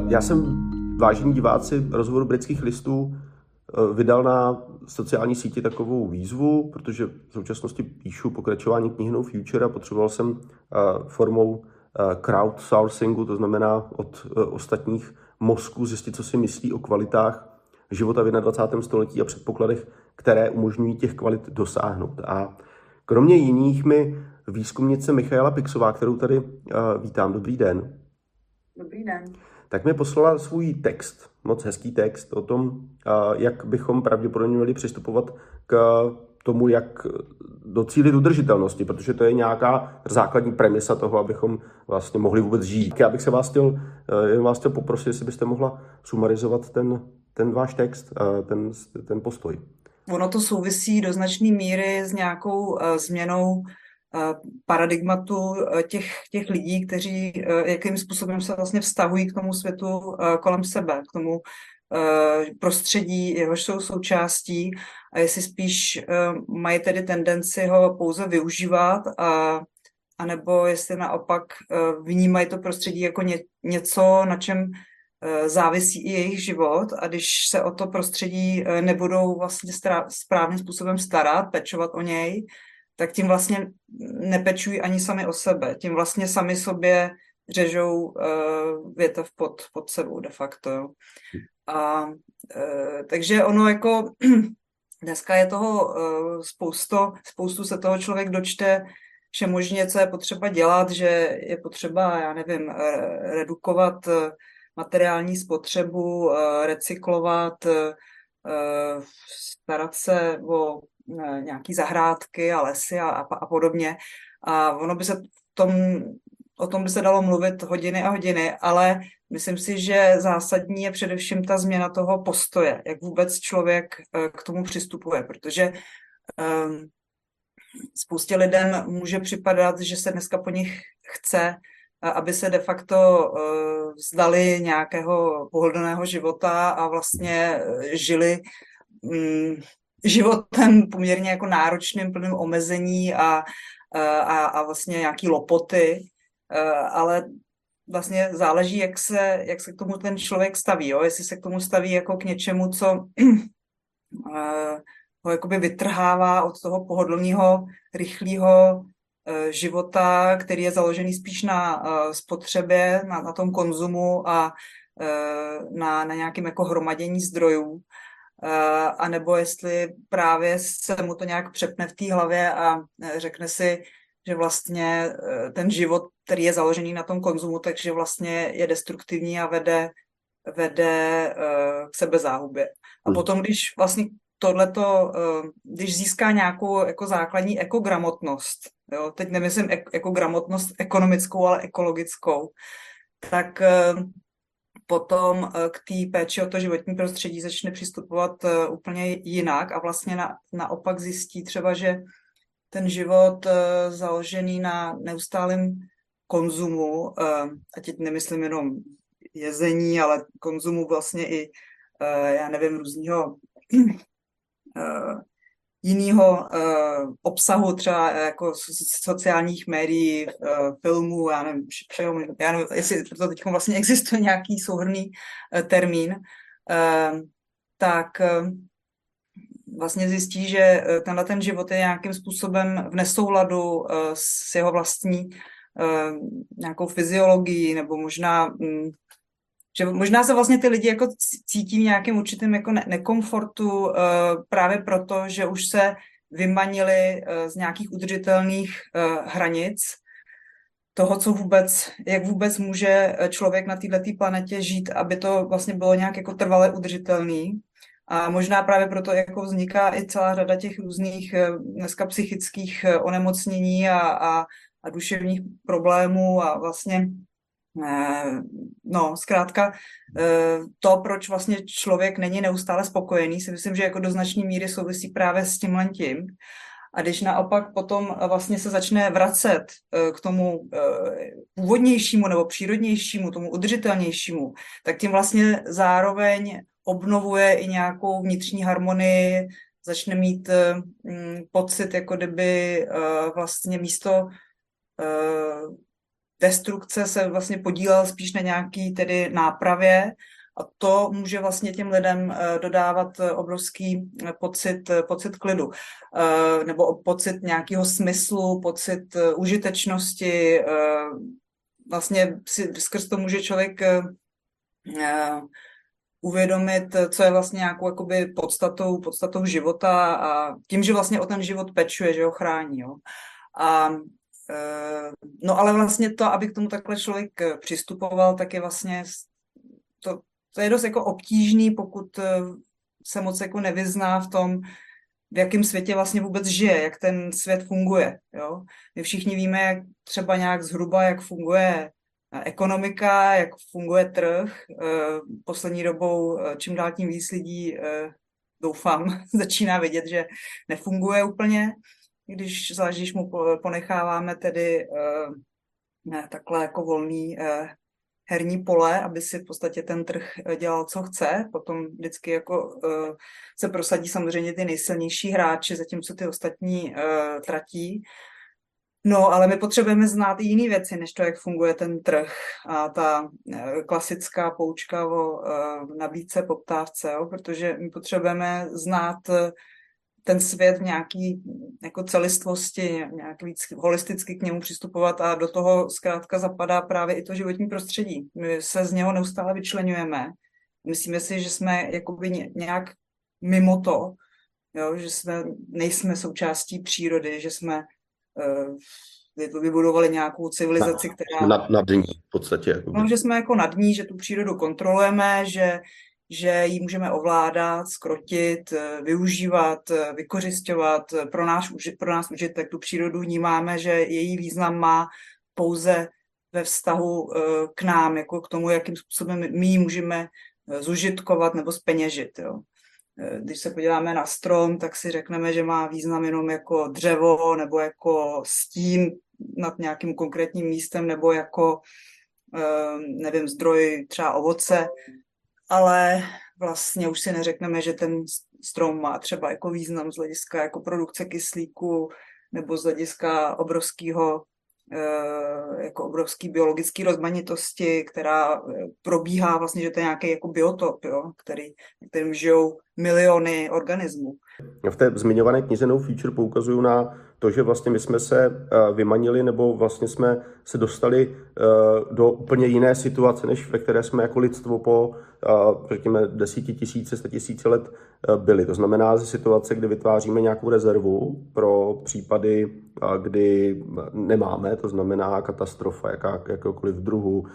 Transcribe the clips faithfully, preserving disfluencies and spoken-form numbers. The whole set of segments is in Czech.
Já jsem, vážení diváci rozhovoru Britských listů, vydal na sociální síti takovou výzvu, protože v současnosti píšu pokračování knihy No Future a potřeboval jsem formou crowdsourcingu, to znamená od ostatních mozků, zjistit, co si myslí o kvalitách života v dvacátém prvním století a předpokladech, které umožňují těch kvalit dosáhnout. A kromě jiných mi výzkumnice Michaela Pixová, kterou tady vítám, dobrý den. Dobrý den. Tak mi poslala svůj text, moc hezký text o tom, jak bychom pravděpodobně měli přistupovat k tomu, jak docílit udržitelnosti, protože to je nějaká základní premisa toho, abychom vlastně mohli vůbec žít. Já bych se vás chtěl, jen vás chtěl poprosit, jestli byste mohla sumarizovat ten, ten váš text, ten, ten postoj. Ono to souvisí do značné míry s nějakou uh, změnou uh, paradigmatu uh, těch, těch lidí, kteří uh, jakým způsobem se vlastně vztahují k tomu světu uh, kolem sebe, k tomu uh, prostředí, jehož jsou součástí, a jestli spíš uh, mají tedy tendenci ho pouze využívat, a, anebo jestli naopak uh, vnímají to prostředí jako ně, něco, na čem závisí i jejich život, a když se o to prostředí nebudou vlastně správným způsobem starat, pečovat o něj, tak tím vlastně nepečují ani sami o sebe. Tím vlastně sami sobě řežou větev pod, pod sebou de facto. A, takže ono jako dneska je toho spousto, spoustu se toho člověk dočte všemožně, co je potřeba dělat, že je potřeba, já nevím, redukovat materiální spotřebu, recyklovat, starat se o nějaký zahrádky a lesy a, a podobně. A ono by se tom, o tom by se dalo mluvit hodiny a hodiny, ale myslím si, že zásadní je především ta změna toho postoje, jak vůbec člověk k tomu přistupuje, protože um, spoustě lidem může připadat, že se dneska po nich chce, aby se de facto uh, vzdali nějakého pohodlného života a vlastně žili um, životem poměrně jako náročným, plným omezení a, a, a vlastně nějaký lopoty, uh, ale vlastně záleží, jak se, jak se k tomu ten člověk staví, jo? Jestli se k tomu staví jako k něčemu, co uh, ho jakoby vytrhává od toho pohodlného, rychlého života, který je založený spíš na uh, spotřebě, na, na tom konzumu a uh, na, na nějakém jako hromadění zdrojů, uh, anebo jestli právě se mu to nějak přepne v té hlavě a uh, řekne si, že vlastně uh, ten život, který je založený na tom konzumu, takže vlastně je destruktivní a vede, vede uh, k sebezáhubě. A Hmm. potom, když vlastně tohleto, když získá nějakou jako základní ekogramotnost, jo, teď nemyslím ekogramotnost ekonomickou, ale ekologickou, tak potom k té péči o to životní prostředí začne přistupovat úplně jinak a vlastně na, naopak zjistí třeba, že ten život založený na neustálém konzumu, a teď nemyslím jenom jezení, ale konzumu vlastně i, já nevím, různýho Uh, jinýho uh, obsahu, třeba jako sociálních médií, uh, filmů, já nevím, všeho, já nevím, jestli to teď vlastně existuje nějaký souhrnný uh, termín, uh, tak uh, vlastně zjistí, že tenhle ten život je nějakým způsobem v nesouladu uh, s jeho vlastní uh, nějakou fyziologií, nebo možná um, že možná se vlastně ty lidi jako cítí v nějakém určitém jako ne- nekomfortu uh, právě proto, že už se vymanili uh, z nějakých udržitelných uh, hranic toho, co vůbec, jak vůbec může člověk na této planetě žít, aby to vlastně bylo nějak jako trvale udržitelný. A možná právě proto jako vzniká i celá řada těch různých uh, dneska psychických uh, onemocnění a, a, a duševních problémů a vlastně no, zkrátka to, proč vlastně člověk není neustále spokojený, si myslím, že jako do značné míry souvisí právě s tímhle tím. A když naopak potom vlastně se začne vracet k tomu původnějšímu nebo přírodnějšímu, tomu udržitelnějšímu, tak tím vlastně zároveň obnovuje i nějakou vnitřní harmonii, začne mít pocit, jako kdyby vlastně místo destrukce se vlastně podílel spíš na nějaký tedy nápravě a to může vlastně těm lidem dodávat obrovský pocit, pocit klidu nebo pocit nějakého smyslu, pocit užitečnosti. Vlastně si skrz to může člověk uvědomit, co je vlastně nějakou jakoby podstatou, podstatou života a tím, že vlastně o ten život pečuje, že ho chrání. Jo. A no ale vlastně to, aby k tomu takhle člověk přistupoval, tak je vlastně to, to je dost jako obtížný, pokud se moc jako nevyzná v tom, v jakém světě vlastně vůbec žije, jak ten svět funguje. Jo? My všichni víme, jak třeba nějak zhruba, jak funguje ekonomika, jak funguje trh. Poslední dobou čím dál tím víc lidí, doufám, začíná vidět, že nefunguje úplně, když zvlášť, když mu ponecháváme tedy ne, takhle jako volný herní pole, aby si v podstatě ten trh dělal, co chce. Potom vždycky jako se prosadí samozřejmě ty nejsilnější hráči, zatímco ty ostatní tratí. No, ale my potřebujeme znát i jiné věci, než to, jak funguje ten trh a ta klasická poučka o nabídce, poptávce, jo? Protože my potřebujeme znát ten svět v nějaký jako celistvosti, nějak víc holisticky k němu přistupovat a do toho zkrátka zapadá právě i to životní prostředí. My se z něho neustále vyčleňujeme. Myslíme si, že jsme jakoby nějak mimo to, jo? Že jsme, nejsme součástí přírody, že jsme uh, vybudovali nějakou civilizaci, která... Nad, nad ní v podstatě. Jakoby. No, že jsme jako nad ní, že tu přírodu kontrolujeme, že že ji můžeme ovládat, zkrotit, využívat, vykořisťovat. Pro nás, pro nás užitek tu přírodu vnímáme, že její význam má pouze ve vztahu k nám, jako k tomu, jakým způsobem my ji můžeme zužitkovat nebo zpeněžit. Jo. Když se podíváme na strom, tak si řekneme, že má význam jenom jako dřevo nebo jako stín nad nějakým konkrétním místem nebo jako, nevím, zdroj třeba ovoce, ale vlastně už si neřekneme, že ten strom má třeba jako význam z hlediska jako produkce kyslíku nebo z hlediska obrovského jako obrovský biologické rozmanitosti, která probíhá vlastně, že to je nějaký jako biotop, jo, který, kterým žijou miliony organismů. V té zmiňované knize No Future poukazuju na to, že vlastně my jsme se vymanili nebo vlastně jsme se dostali do úplně jiné situace, než ve které jsme jako lidstvo po, řekněme, desetitisíce, statisíce let byli. To znamená ze situace, kdy vytváříme nějakou rezervu pro případy, kdy nemáme, to znamená katastrofa, jaká, jakéhokoliv druhu,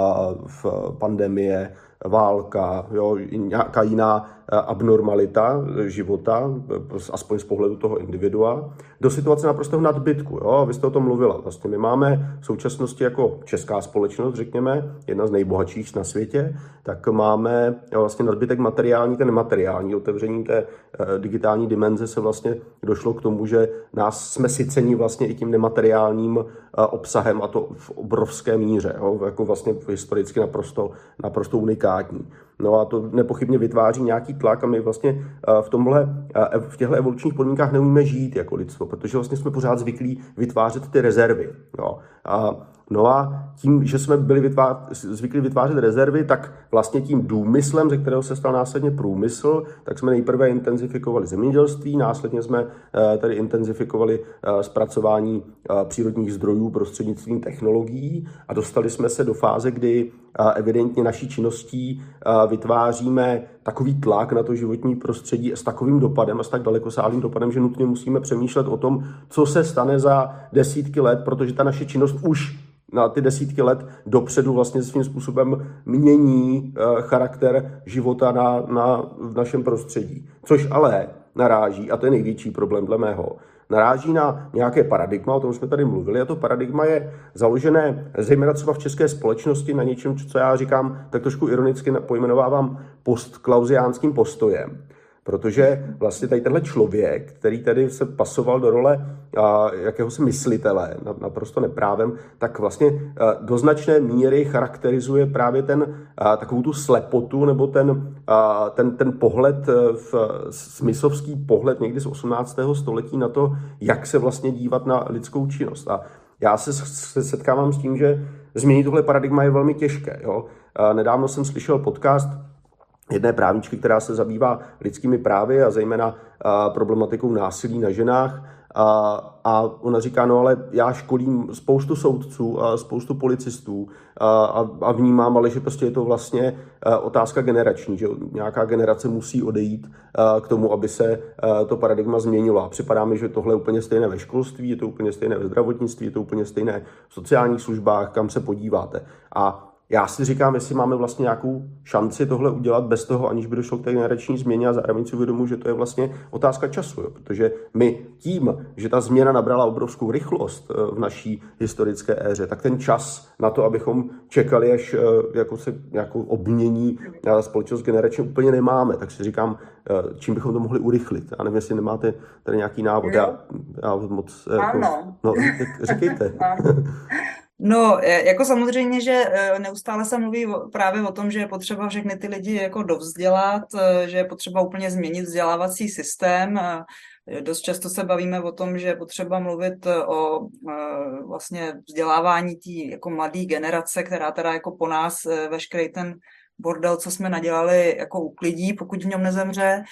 v pandemie, válka, jo, nějaká jiná abnormalita života, aspoň z pohledu toho individua, do situace naprostého nadbytku. Jo? Vy jste o tom mluvila. Vlastně my máme v současnosti jako česká společnost, řekněme, jedna z nejbohatších na světě, tak máme vlastně nadbytek materiální, ten nemateriální. Otevřením té digitální dimenze se vlastně došlo k tomu, že nás jsme syceni vlastně i tím nemateriálním obsahem, a to v obrovské míře, jo? Jako vlastně historicky naprosto, naprosto unikátní. No a to nepochybně vytváří nějaký tlak a my vlastně v tomhle, v těchto evolučních podmínkách neumíme žít jako lidstvo, protože vlastně jsme pořád zvyklí vytvářet ty rezervy. Jo. A, no a tím, že jsme byli vytvář, zvyklí vytvářet rezervy, tak vlastně tím důmyslem, ze kterého se stal následně průmysl, tak jsme nejprve intenzifikovali zemědělství, následně jsme tady intenzifikovali zpracování přírodních zdrojů prostřednictvím technologií a dostali jsme se do fáze, kdy evidentně naší činností vytváříme takový tlak na to životní prostředí s takovým dopadem a s tak dalekosáhlým dopadem, že nutně musíme přemýšlet o tom, co se stane za desítky let, protože ta naše činnost už na ty desítky let dopředu vlastně svým způsobem mění charakter života na, na, v našem prostředí. Což ale naráží, a to je největší problém dle mého, naráží na nějaké paradigma, o tom jsme tady mluvili, a to paradigma je založené zejména třeba v české společnosti na něčem, co já říkám, tak trošku ironicky pojmenovávám postklauziánským postojem. Protože vlastně tady tenhle člověk, který tady se pasoval do role a, jakéhosi myslitele, naprosto neprávem, tak vlastně a, do značné míry charakterizuje právě ten, a, takovou tu slepotu nebo ten, a, ten, ten pohled, v, smyslovský pohled někdy z osmnáctého století na to, jak se vlastně dívat na lidskou činnost. A já se, se setkávám s tím, že změnit tohle paradigma je velmi těžké. Jo? Nedávno jsem slyšel podcast jedné právničky, která se zabývá lidskými právy a zejména problematikou násilí na ženách. A, a ona říká, no ale já školím spoustu soudců a spoustu policistů a, a vnímám, ale že prostě je to vlastně otázka generační, že nějaká generace musí odejít k tomu, aby se to paradigma změnilo. A připadá mi, že tohle je úplně stejné ve školství, je to úplně stejné ve zdravotnictví, je to úplně stejné v sociálních službách, kam se podíváte. A já si říkám, jestli máme vlastně nějakou šanci tohle udělat bez toho, aniž by došlo k té generační změně, a zároveň si uvědomuji, že to je vlastně otázka času, jo? Protože my tím, že ta změna nabrala obrovskou rychlost v naší historické éře, tak ten čas na to, abychom čekali, až jako se nějakou obmění společnost generačně, úplně nemáme. Tak si říkám, čím bychom to mohli urychlit. A nevím, jestli nemáte tady nějaký návod. Já, já moc... Ano. No, tak říkejte. No, jako samozřejmě, že neustále se mluví právě o tom, že je potřeba všechny ty lidi jako dovzdělat, že je potřeba úplně změnit vzdělávací systém. Dost často se bavíme o tom, že je potřeba mluvit o vlastně vzdělávání té jako mladé generace, která teda jako po nás veškerý ten bordel, co jsme nadělali, jako uklidí, pokud v něm nezemře.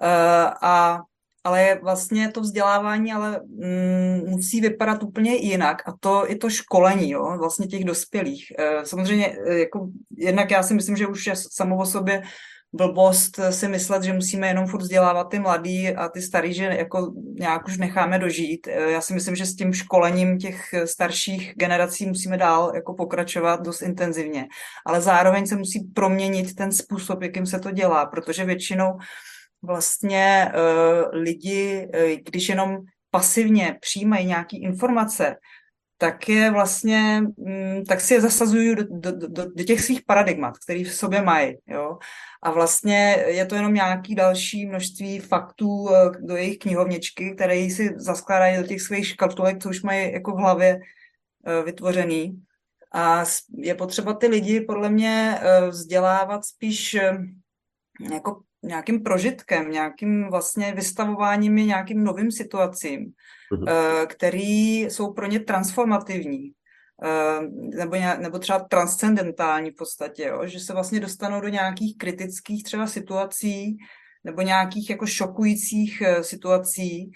A ale vlastně to vzdělávání ale mm, musí vypadat úplně jinak, a to i to školení, jo, vlastně těch dospělých. E, samozřejmě, jako, jednak já si myslím, že už je samo o sobě blbost si myslet, že musíme jenom furt vzdělávat ty mladý a ty starý, že jako nějak už necháme dožít. E, já si myslím, že s tím školením těch starších generací musíme dál jako pokračovat dost intenzivně, ale zároveň se musí proměnit ten způsob, jakým se to dělá, protože většinou vlastně uh, lidi, uh, když jenom pasivně přijímají nějaké informace, tak je vlastně, um, tak si je zasazují do, do, do, do těch svých paradigmat, který v sobě mají, jo. A vlastně je to jenom nějaký další množství faktů uh, do jejich knihovničky, které si zaskládají do těch svých škatulek, co už mají jako v hlavě uh, vytvořený. A je potřeba ty lidi podle mě uh, vzdělávat spíš uh, jako nějakým prožitkem, nějakým vlastně vystavováním nějakým novým situacím, uh-huh. který jsou pro ně transformativní, nebo, nebo třeba transcendentální v podstatě, jo? Že se vlastně dostanou do nějakých kritických třeba situací, nebo nějakých jako šokujících situací,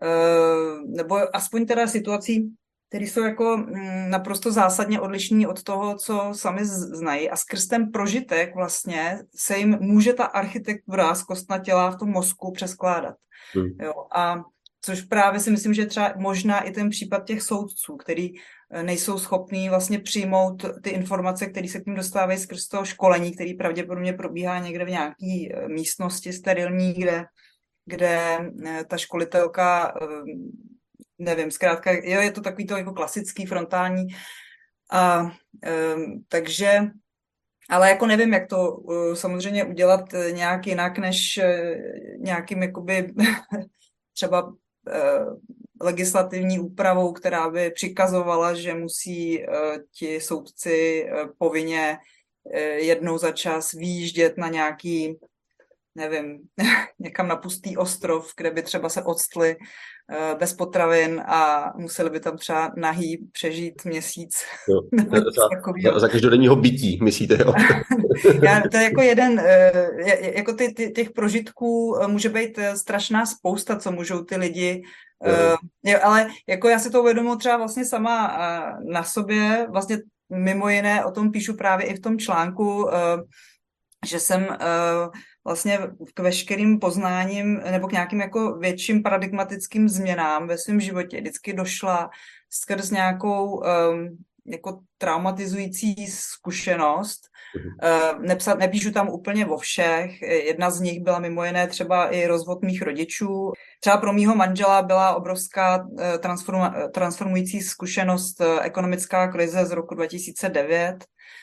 nebo aspoň teda situací, které jsou jako naprosto zásadně odlišný od toho, co sami znají. A skrz ten prožitek vlastně se jim může ta architektura zkostnatělá v tom mozku přeskládat. Hmm. Jo, a což právě si myslím, že třeba možná i ten případ těch soudců, který nejsou schopní vlastně přijmout ty informace, které se k ním dostávají skrz toho školení, který pravděpodobně probíhá někde v nějaký místnosti sterilní, kde, kde ta školitelka... nevím, zkrátka, jo, je to takový to jako klasický frontální, a um, takže, ale jako nevím, jak to uh, samozřejmě udělat nějak jinak, než uh, nějakým jakoby třeba uh, legislativní úpravou, která by přikazovala, že musí uh, ti soudci uh, povinně uh, jednou za čas vyjíždět na nějaký, nevím, někam na pustý ostrov, kde by třeba se odstli bez potravin a museli by tam třeba nahý přežít měsíc. Jo, za, za, za každodenního bytí, myslíte, jo? Já, to je jako jeden, jako ty, ty, těch prožitků může být strašná spousta, co můžou ty lidi, jo. Ale jako já si to uvědomuji třeba vlastně sama na sobě, vlastně mimo jiné o tom píšu právě i v tom článku, že jsem vlastně k veškerým poznáním nebo k nějakým jako větším paradigmatickým změnám ve svém životě vždycky došla skrz nějakou um, jako traumatizující zkušenost. Uh, nepsa, nepíšu tam úplně o všech. Jedna z nich byla mimo jiné třeba i rozvod mých rodičů. Třeba pro mýho manžela byla obrovská uh, transform, transformující zkušenost uh, ekonomická krize z roku dva tisíce devět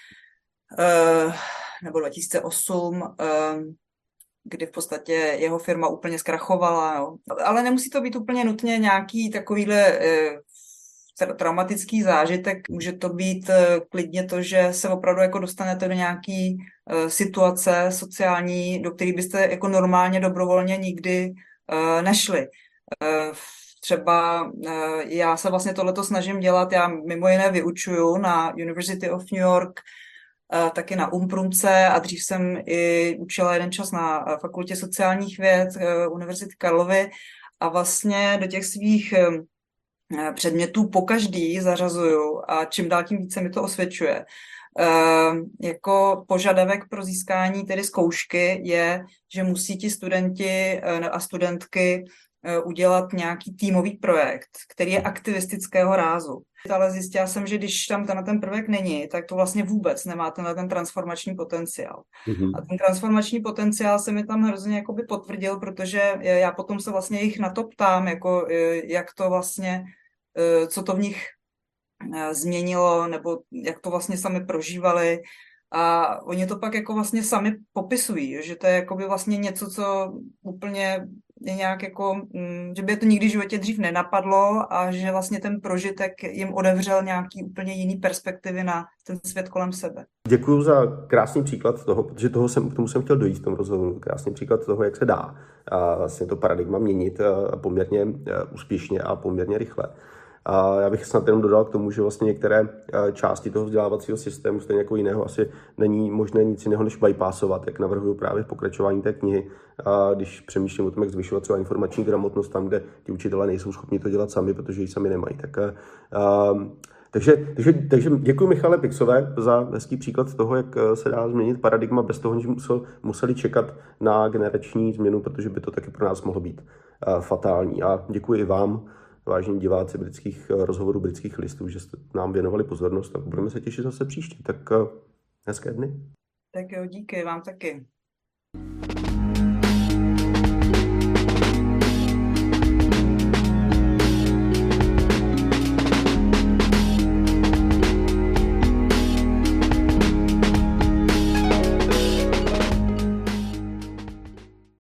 uh, nebo dva tisíce osm, uh, kdy v podstatě jeho firma úplně zkrachovala. Jo. Ale nemusí to být úplně nutně nějaký takovýhle e, traumatický zážitek. Může to být e, klidně to, že se opravdu jako dostanete do nějaký e, situace sociální, do které byste jako normálně dobrovolně nikdy e, nešli. Třeba já se vlastně tohleto snažím dělat, já mimo jiné vyučuju na University of New York, taky na Umprumce a dřív jsem i učila jeden čas na Fakultě sociálních věd Univerzity Karlovy a vlastně do těch svých předmětů pokaždý zařazuju a čím dál tím více mi to osvědčuje. Jako požadavek pro získání tedy zkoušky je, že musí ti studenti a studentky udělat nějaký týmový projekt, který je aktivistického rázu. Ale zjistila jsem, že když tam tenhle ten prvek není, tak to vlastně vůbec nemá tenhle ten transformační potenciál. Mm-hmm. A ten transformační potenciál se mi tam hrozně jakoby potvrdil, protože já potom se vlastně jich na to ptám, jako jak to vlastně, co to v nich změnilo, nebo jak to vlastně sami prožívali. A oni to pak jako vlastně sami popisují, že to je jakoby vlastně něco, co úplně je nějak jako, že by je to nikdy v životě dřív nenapadlo a že vlastně ten prožitek jim otevřel nějaký úplně jiný perspektivy na ten svět kolem sebe. Děkuju za krásný příklad toho, protože toho jsem, k tomu jsem chtěl dojít v tom rozhovoru. Krásný příklad toho, jak se dá a vlastně to paradigma měnit poměrně úspěšně a poměrně rychle. A já bych snad jenom dodal k tomu, že vlastně některé části toho vzdělávacího systému, stejně jako jiného, asi není možné nic jiného, než bypassovat, jak navrhuju právě v pokračování té knihy, a když přemýšlím o tom, jak zvyšovat třeba informační gramotnost tam, kde ti učitelé nejsou schopni to dělat sami, protože ji sami nemají. Tak, a, takže, takže, takže děkuji Michale Pixové za hezký příklad toho, jak se dá změnit paradigma bez toho, že musel, museli čekat na generační změnu, protože by to taky pro nás mohlo být fatální. A děkuji i vám, vážení diváci britských rozhovorů britských listů, že jste nám věnovali pozornost a budeme se těšit zase příště. Tak hezké dny. Tak jo, díky, vám taky.